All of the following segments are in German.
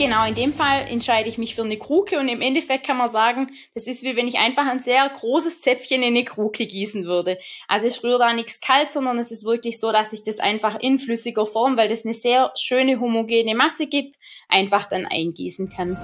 Genau, in dem Fall entscheide ich mich für eine Kruke und im Endeffekt kann man sagen, das ist wie wenn ich einfach ein sehr großes Zäpfchen in eine Kruke gießen würde. Also ich rühre da nichts kalt, sondern es ist wirklich so, dass ich das einfach in flüssiger Form, weil das eine sehr schöne homogene Masse gibt, einfach dann eingießen kann.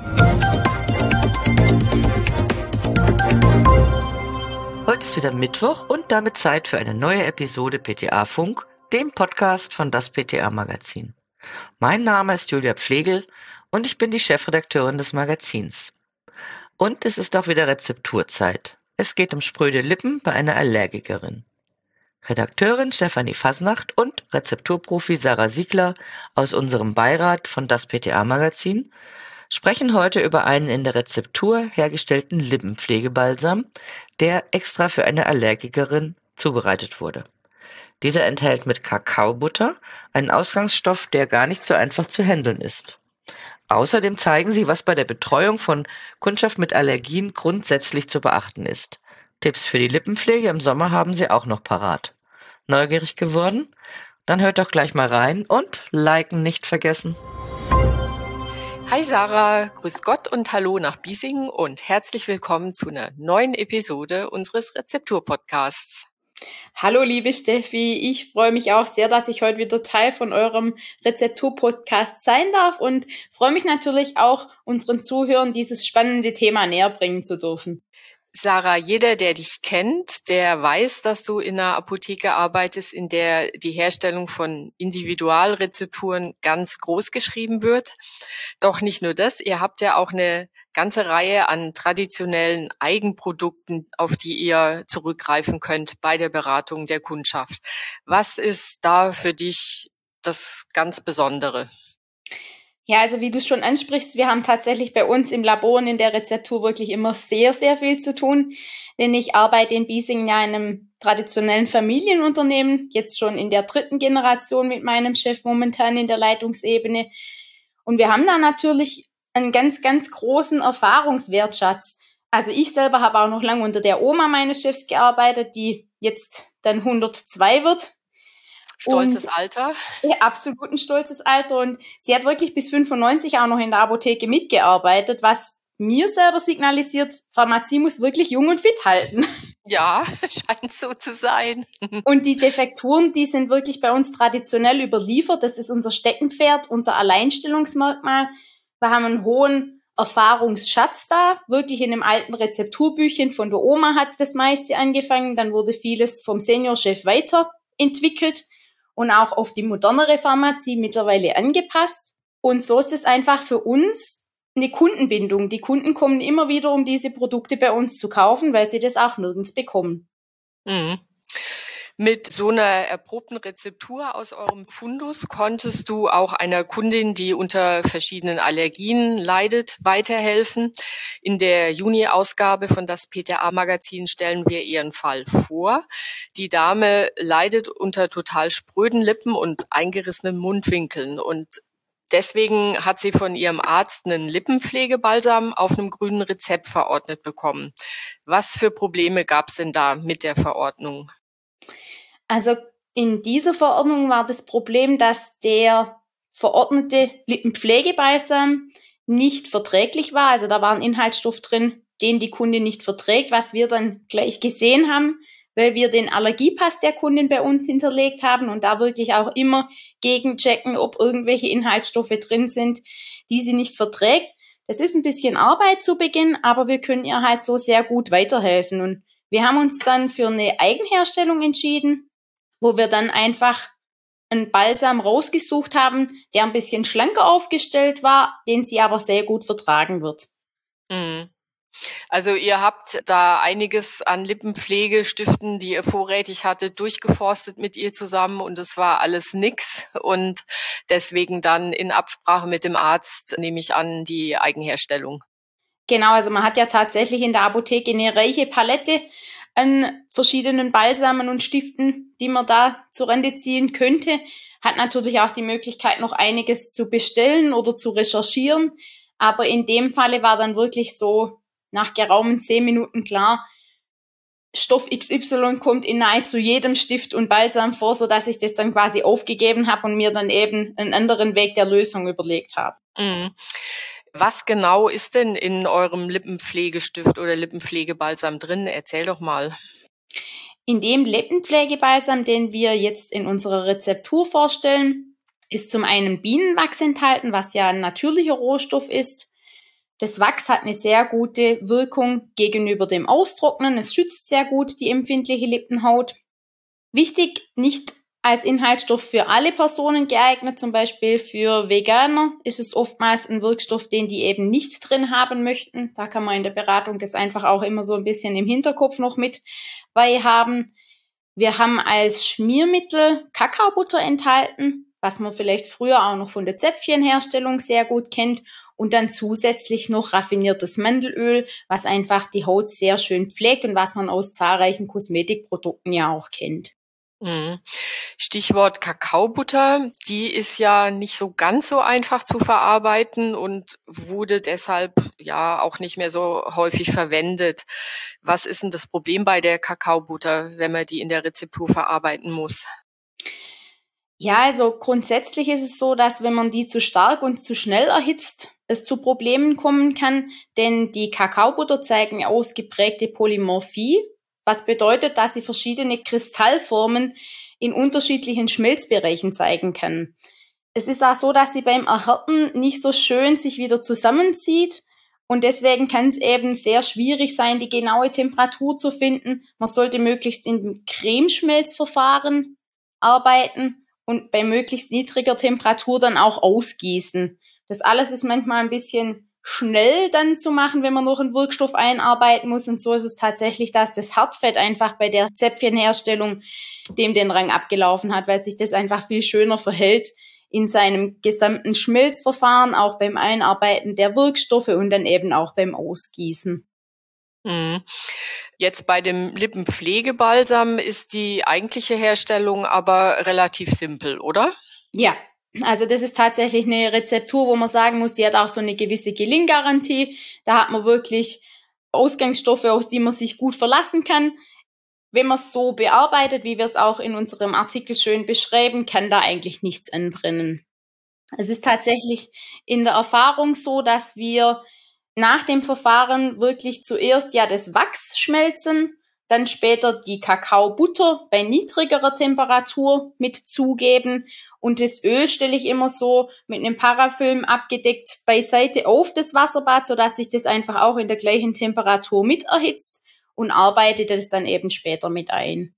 Heute ist wieder Mittwoch und damit Zeit für eine neue Episode PTA Funk, dem Podcast von das PTA Magazin. Mein Name ist Julia Pflegel und ich bin die Chefredakteurin des Magazins. Und es ist auch wieder Rezepturzeit. Es geht um spröde Lippen bei einer Allergikerin. Redakteurin Stefanie Fasnacht und Rezepturprofi Sarah Siegler aus unserem Beirat von das PTA Magazin sprechen heute über einen in der Rezeptur hergestellten Lippenpflegebalsam, der extra für eine Allergikerin zubereitet wurde. Dieser enthält mit Kakaobutter einen Ausgangsstoff, der gar nicht so einfach zu handeln ist. Außerdem zeigen sie, was bei der Betreuung von Kundschaft mit Allergien grundsätzlich zu beachten ist. Tipps für die Lippenpflege im Sommer haben sie auch noch parat. Neugierig geworden? Dann hört doch gleich mal rein und liken nicht vergessen. Hi Sarah, grüß Gott und hallo nach Biesingen und herzlich willkommen zu einer neuen Episode unseres Rezeptur-Podcasts. Hallo liebe Steffi, ich freue mich auch sehr, dass ich heute wieder Teil von eurem Rezeptur-Podcast sein darf und freue mich natürlich auch, unseren Zuhörern dieses spannende Thema näher bringen zu dürfen. Sarah, jeder, der dich kennt, der weiß, dass du in einer Apotheke arbeitest, in der die Herstellung von Individualrezepturen ganz groß geschrieben wird. Doch nicht nur das, ihr habt ja auch eine ganze Reihe an traditionellen Eigenprodukten, auf die ihr zurückgreifen könnt bei der Beratung der Kundschaft. Was ist da für dich das ganz Besondere? Ja, also wie du es schon ansprichst, wir haben tatsächlich bei uns im Labor und in der Rezeptur wirklich immer sehr, sehr viel zu tun. Denn ich arbeite in Biesingen ja in einem traditionellen Familienunternehmen, jetzt schon in der 3. Generation mit meinem Chef momentan in der Leitungsebene. Und wir haben da natürlich einen ganz, ganz großen Erfahrungswertschatz. Also ich selber habe auch noch lange unter der Oma meines Chefs gearbeitet, die jetzt dann 102 wird. Stolzes Alter. Ja, absolut ein stolzes Alter. Und sie hat wirklich bis 95 auch noch in der Apotheke mitgearbeitet, was mir selber signalisiert, Pharmazie muss wirklich jung und fit halten. Ja, scheint so zu sein. Und die Defekturen, die sind wirklich bei uns traditionell überliefert. Das ist unser Steckenpferd, unser Alleinstellungsmerkmal. Wir haben einen hohen Erfahrungsschatz da. Wirklich in einem alten Rezepturbüchchen von der Oma hat das meiste angefangen. Dann wurde vieles vom Seniorchef weiterentwickelt und auch auf die modernere Pharmazie mittlerweile angepasst. Und so ist es einfach für uns eine Kundenbindung. Die Kunden kommen immer wieder, um diese Produkte bei uns zu kaufen, weil sie das auch nirgends bekommen. Mhm. Mit so einer erprobten Rezeptur aus eurem Fundus konntest du auch einer Kundin, die unter verschiedenen Allergien leidet, weiterhelfen. In der Juni-Ausgabe von das PTA-Magazin stellen wir ihren Fall vor. Die Dame leidet unter total spröden Lippen und eingerissenen Mundwinkeln und deswegen hat sie von ihrem Arzt einen Lippenpflegebalsam auf einem grünen Rezept verordnet bekommen. Was für Probleme gab es denn da mit der Verordnung? Also in dieser Verordnung war das Problem, dass der verordnete Lippenpflegebalsam nicht verträglich war. Also da war ein Inhaltsstoff drin, den die Kundin nicht verträgt, was wir dann gleich gesehen haben, weil wir den Allergiepass der Kundin bei uns hinterlegt haben und da wirklich auch immer gegenchecken, ob irgendwelche Inhaltsstoffe drin sind, die sie nicht verträgt. Das ist ein bisschen Arbeit zu Beginn, aber wir können ihr halt so sehr gut weiterhelfen. Und wir haben uns dann für eine Eigenherstellung entschieden, wo wir dann einfach einen Balsam rausgesucht haben, der ein bisschen schlanker aufgestellt war, den sie aber sehr gut vertragen wird. Mhm. Also ihr habt da einiges an Lippenpflegestiften, die ihr vorrätig hattet, durchgeforstet mit ihr zusammen und es war alles nix und deswegen dann in Absprache mit dem Arzt, nehme ich an, die Eigenherstellung. Genau, also man hat ja tatsächlich in der Apotheke eine reiche Palette an verschiedenen Balsamen und Stiften, die man da zur Rande ziehen könnte. Hat natürlich auch die Möglichkeit, noch einiges zu bestellen oder zu recherchieren. Aber in dem Falle war dann wirklich so nach geraumen 10 Minuten klar, Stoff XY kommt in nahezu jedem Stift und Balsam vor, sodass ich das dann quasi aufgegeben habe und mir dann eben einen anderen Weg der Lösung überlegt habe. Mhm. Was genau ist denn in eurem Lippenpflegestift oder Lippenpflegebalsam drin? Erzähl doch mal. In dem Lippenpflegebalsam, den wir jetzt in unserer Rezeptur vorstellen, ist zum einen Bienenwachs enthalten, was ja ein natürlicher Rohstoff ist. Das Wachs hat eine sehr gute Wirkung gegenüber dem Austrocknen. Es schützt sehr gut die empfindliche Lippenhaut. Wichtig, nicht als Inhaltsstoff für alle Personen geeignet, zum Beispiel für Veganer ist es oftmals ein Wirkstoff, den die eben nicht drin haben möchten. Da kann man in der Beratung das einfach auch immer so ein bisschen im Hinterkopf noch mit bei haben. Wir haben als Schmiermittel Kakaobutter enthalten, was man vielleicht früher auch noch von der Zäpfchenherstellung sehr gut kennt. Und dann zusätzlich noch raffiniertes Mandelöl, was einfach die Haut sehr schön pflegt und was man aus zahlreichen Kosmetikprodukten ja auch kennt. Stichwort Kakaobutter, die ist ja nicht so ganz so einfach zu verarbeiten und wurde deshalb ja auch nicht mehr so häufig verwendet. Was ist denn das Problem bei der Kakaobutter, wenn man die in der Rezeptur verarbeiten muss? Ja, also grundsätzlich ist es so, dass wenn man die zu stark und zu schnell erhitzt, es zu Problemen kommen kann, denn die Kakaobutter zeigen ausgeprägte Polymorphie, was bedeutet, dass sie verschiedene Kristallformen in unterschiedlichen Schmelzbereichen zeigen kann. Es ist auch so, dass sie beim Erhärten nicht so schön sich wieder zusammenzieht und deswegen kann es eben sehr schwierig sein, die genaue Temperatur zu finden. Man sollte möglichst in Cremeschmelzverfahren arbeiten und bei möglichst niedriger Temperatur dann auch ausgießen. Das alles ist manchmal ein bisschen schnell dann zu machen, wenn man noch einen Wirkstoff einarbeiten muss. Und so ist es tatsächlich, dass das Hartfett einfach bei der Zäpfchenherstellung dem den Rang abgelaufen hat, weil sich das einfach viel schöner verhält in seinem gesamten Schmelzverfahren, auch beim Einarbeiten der Wirkstoffe und dann eben auch beim Ausgießen. Jetzt bei dem Lippenpflegebalsam ist die eigentliche Herstellung aber relativ simpel, oder? Ja. Also das ist tatsächlich eine Rezeptur, wo man sagen muss, die hat auch so eine gewisse Gelinggarantie. Da hat man wirklich Ausgangsstoffe, auf die man sich gut verlassen kann. Wenn man es so bearbeitet, wie wir es auch in unserem Artikel schön beschreiben, kann da eigentlich nichts anbrennen. Es ist tatsächlich in der Erfahrung so, dass wir nach dem Verfahren wirklich zuerst ja das Wachs schmelzen, dann später die Kakaobutter bei niedrigerer Temperatur mit zugeben. Und das Öl stelle ich immer so mit einem Parafilm abgedeckt beiseite auf das Wasserbad, sodass sich das einfach auch in der gleichen Temperatur mit erhitzt und arbeite das dann eben später mit ein.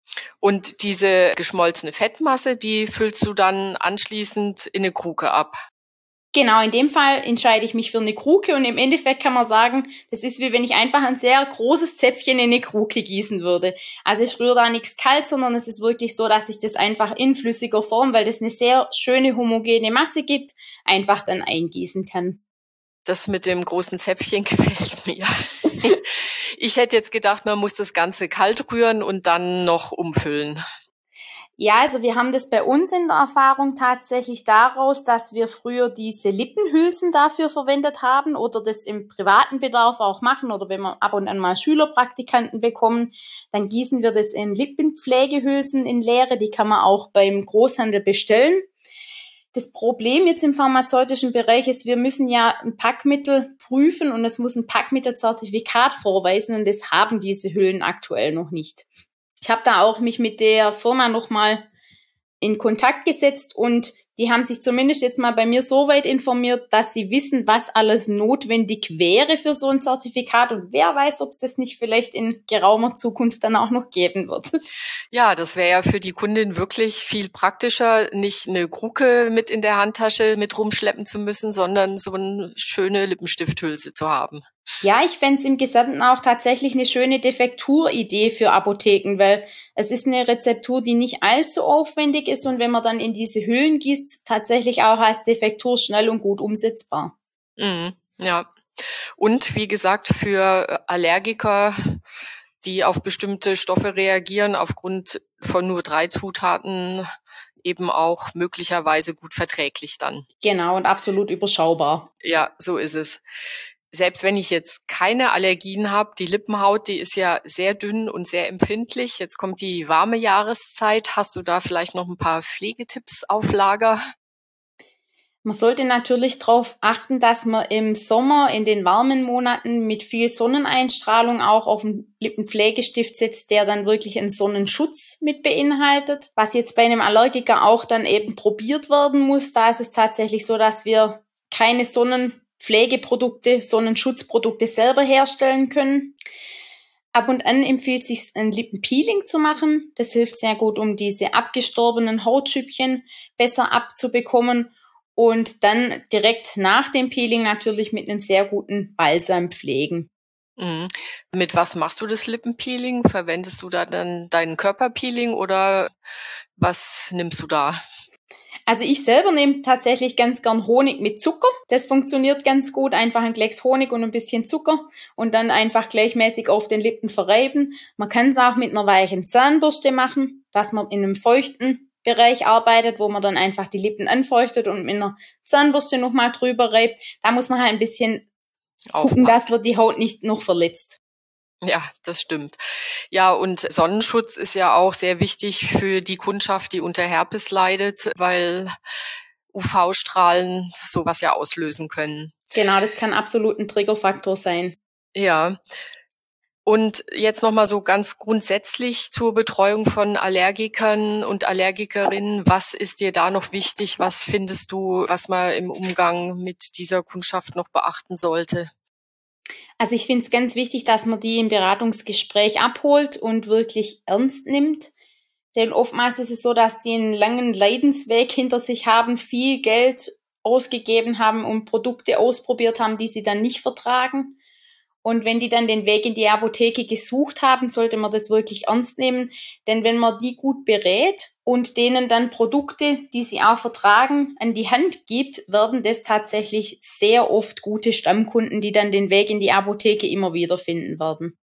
Und diese geschmolzene Fettmasse, die füllst du dann anschließend in eine Kruke ab? Genau, in dem Fall entscheide ich mich für eine Kruke und im Endeffekt kann man sagen, das ist wie wenn ich einfach ein sehr großes Zäpfchen in eine Kruke gießen würde. Also ich rühre da nichts kalt, sondern es ist wirklich so, dass ich das einfach in flüssiger Form, weil das eine sehr schöne homogene Masse gibt, einfach dann eingießen kann. Das mit dem großen Zäpfchen gefällt mir. Ich hätte jetzt gedacht, man muss das Ganze kalt rühren und dann noch umfüllen. Ja, also wir haben das bei uns in der Erfahrung tatsächlich daraus, dass wir früher diese Lippenhülsen dafür verwendet haben oder das im privaten Bedarf auch machen oder wenn wir ab und an mal Schülerpraktikanten bekommen, dann gießen wir das in Lippenpflegehülsen in Leere, die kann man auch beim Großhandel bestellen. Das Problem jetzt im pharmazeutischen Bereich ist, wir müssen ja ein Packmittel prüfen und es muss ein Packmittelzertifikat vorweisen und das haben diese Hüllen aktuell noch nicht. Ich habe da auch mich mit der Firma nochmal in Kontakt gesetzt und die haben sich zumindest jetzt mal bei mir so weit informiert, dass sie wissen, was alles notwendig wäre für so ein Zertifikat und wer weiß, ob es das nicht vielleicht in geraumer Zukunft dann auch noch geben wird. Ja, das wäre ja für die Kundin wirklich viel praktischer, nicht eine Kruke mit in der Handtasche mit rumschleppen zu müssen, sondern so eine schöne Lippenstifthülse zu haben. Ja, ich fände es im Gesamten auch tatsächlich eine schöne Defekturidee für Apotheken, weil es ist eine Rezeptur, die nicht allzu aufwendig ist und wenn man dann in diese Hüllen gießt, tatsächlich auch als Defektur schnell und gut umsetzbar. Ja, und wie gesagt, für Allergiker, die auf bestimmte Stoffe reagieren, aufgrund von nur 3 Zutaten eben auch möglicherweise gut verträglich dann. Genau, und absolut überschaubar. Ja, so ist es. selbst wenn ich jetzt keine Allergien habe, die Lippenhaut, die ist ja sehr dünn und sehr empfindlich. Jetzt kommt die warme Jahreszeit. Hast du da vielleicht noch ein paar Pflegetipps auf Lager? Man sollte natürlich darauf achten, dass man im Sommer in den warmen Monaten mit viel Sonneneinstrahlung auch auf einen Lippenpflegestift setzt, der dann wirklich einen Sonnenschutz mit beinhaltet. Was jetzt bei einem Allergiker auch dann eben probiert werden muss, da ist es tatsächlich so, dass wir keine Sonnenpflegeprodukte, Sonnenschutzprodukte selber herstellen können. Ab und an empfiehlt es sich, ein Lippenpeeling zu machen. Das hilft sehr gut, um diese abgestorbenen Hautschüppchen besser abzubekommen. Und dann direkt nach dem Peeling natürlich mit einem sehr guten Balsam pflegen. Mhm. Mit was machst du das Lippenpeeling? Verwendest du da dann deinen Körperpeeling oder was nimmst du da? Also ich selber nehme tatsächlich ganz gern Honig mit Zucker. Das funktioniert ganz gut. Einfach ein Klecks Honig und ein bisschen Zucker und dann einfach gleichmäßig auf den Lippen verreiben. Man kann es auch mit einer weichen Zahnbürste machen, dass man in einem feuchten Bereich arbeitet, wo man dann einfach die Lippen anfeuchtet und mit einer Zahnbürste nochmal drüber reibt. Da muss man halt ein bisschen gucken, dass man die Haut nicht noch verletzt. Ja, das stimmt. Ja, und Sonnenschutz ist ja auch sehr wichtig für die Kundschaft, die unter Herpes leidet, weil UV-Strahlen sowas ja auslösen können. Genau, das kann absolut ein Triggerfaktor sein. Ja. Und jetzt nochmal so ganz grundsätzlich zur Betreuung von Allergikern und Allergikerinnen. Was ist dir da noch wichtig? Was findest du, was man im Umgang mit dieser Kundschaft noch beachten sollte? Also ich finde es ganz wichtig, dass man die im Beratungsgespräch abholt und wirklich ernst nimmt. Denn oftmals ist es so, dass die einen langen Leidensweg hinter sich haben, viel Geld ausgegeben haben und Produkte ausprobiert haben, die sie dann nicht vertragen. Und wenn die dann den Weg in die Apotheke gesucht haben, sollte man das wirklich ernst nehmen. Denn wenn man die gut berät und denen dann Produkte, die sie auch vertragen, an die Hand gibt, werden das tatsächlich sehr oft gute Stammkunden, die dann den Weg in die Apotheke immer wieder finden werden.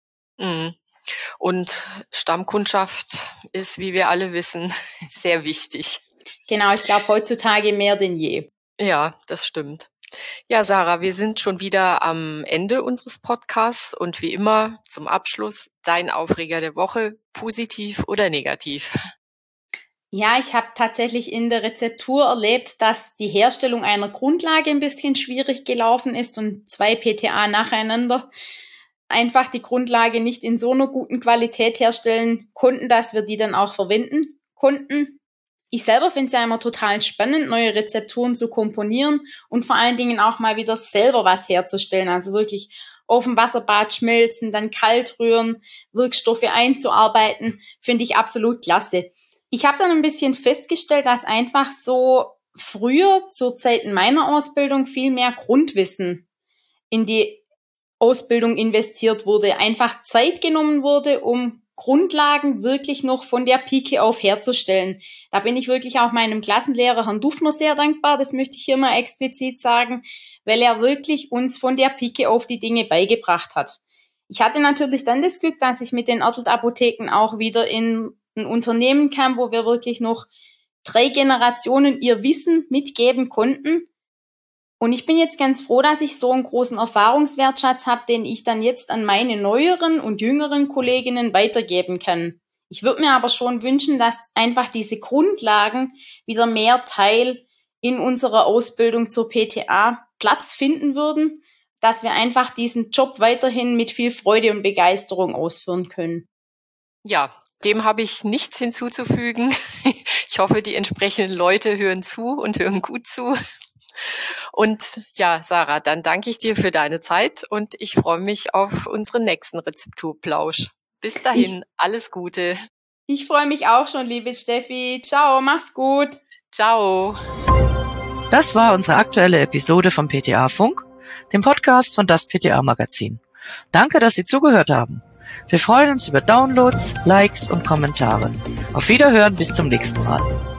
Und Stammkundschaft ist, wie wir alle wissen, sehr wichtig. Genau, ich glaube heutzutage mehr denn je. Ja, das stimmt. Ja, Sarah, wir sind schon wieder am Ende unseres Podcasts und wie immer zum Abschluss dein Aufreger der Woche, positiv oder negativ? Ja, ich habe tatsächlich in der Rezeptur erlebt, dass die Herstellung einer Grundlage ein bisschen schwierig gelaufen ist und 2 PTA nacheinander einfach die Grundlage nicht in so einer guten Qualität herstellen konnten, dass wir die dann auch verwenden konnten. Ich selber finde es ja immer total spannend, neue Rezepturen zu komponieren und vor allen Dingen auch mal wieder selber was herzustellen. Also wirklich auf dem Wasserbad schmelzen, dann kalt rühren, Wirkstoffe einzuarbeiten, finde ich absolut klasse. Ich habe dann ein bisschen festgestellt, dass einfach so früher zur Zeit in meiner Ausbildung viel mehr Grundwissen in die Ausbildung investiert wurde, einfach Zeit genommen wurde, um Grundlagen wirklich noch von der Pike auf herzustellen. Da bin ich wirklich auch meinem Klassenlehrer Herrn Dufner sehr dankbar, das möchte ich hier mal explizit sagen, weil er wirklich uns von der Pike auf die Dinge beigebracht hat. Ich hatte natürlich dann das Glück, dass ich mit den Örtelt-Apotheken auch wieder in ein Unternehmen kam, wo wir wirklich noch 3 Generationen ihr Wissen mitgeben konnten. Und ich bin jetzt ganz froh, dass ich so einen großen Erfahrungswertschatz habe, den ich dann jetzt an meine neueren und jüngeren Kolleginnen weitergeben kann. Ich würde mir aber schon wünschen, dass einfach diese Grundlagen wieder mehr Teil in unserer Ausbildung zur PTA Platz finden würden, dass wir einfach diesen Job weiterhin mit viel Freude und Begeisterung ausführen können. Ja, dem habe ich nichts hinzuzufügen. Ich hoffe, die entsprechenden Leute hören zu und hören gut zu. Und ja, Sarah, dann danke ich dir für deine Zeit und ich freue mich auf unseren nächsten Rezepturplausch. Bis dahin, alles Gute. Ich freue mich auch schon, liebe Steffi. Ciao, mach's gut. Ciao. Das war unsere aktuelle Episode vom PTA Funk, dem Podcast von das PTA Magazin. Danke, dass Sie zugehört haben. Wir freuen uns über Downloads, Likes und Kommentare. Auf Wiederhören, bis zum nächsten Mal.